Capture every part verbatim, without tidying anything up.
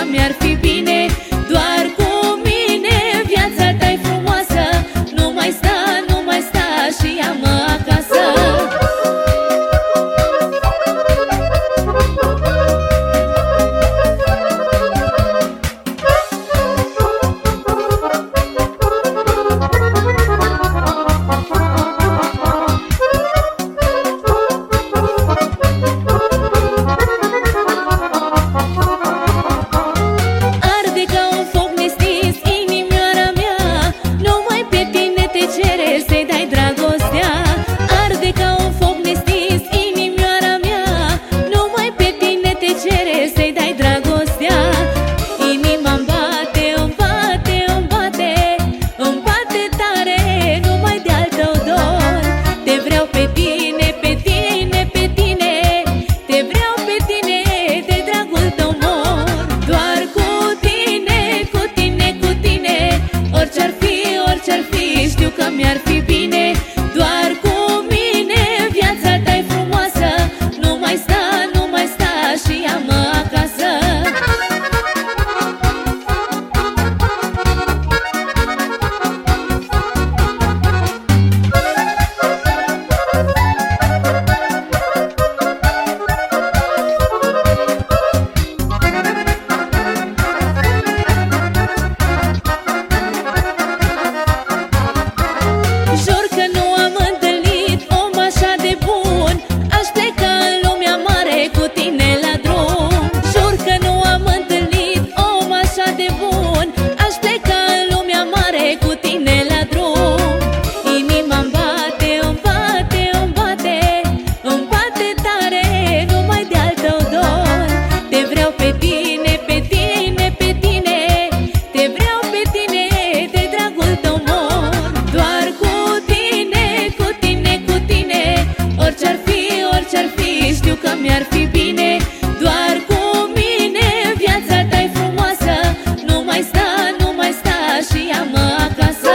mi-ar fi bine doar cu mine. Viața ta-i frumoasă, nu mai sta, nu mai sta și ia-mă acasă. Știu că mi-ar fi bine doar cu mine. Viața ta-i frumoasă, nu mai sta, nu mai sta și ia-mă acasă. Știu că mi-ar fi bine doar cu mine. Viața ta-i frumoasă, nu mai sta, nu mai sta și ia-mă acasă.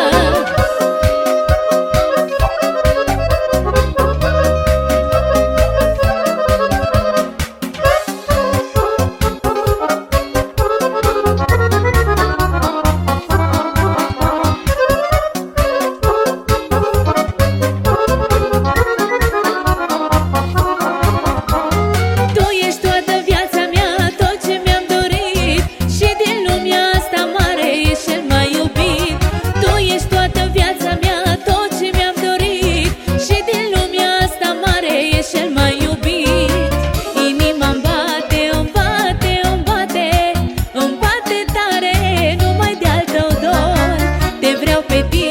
Te vreau pe tine.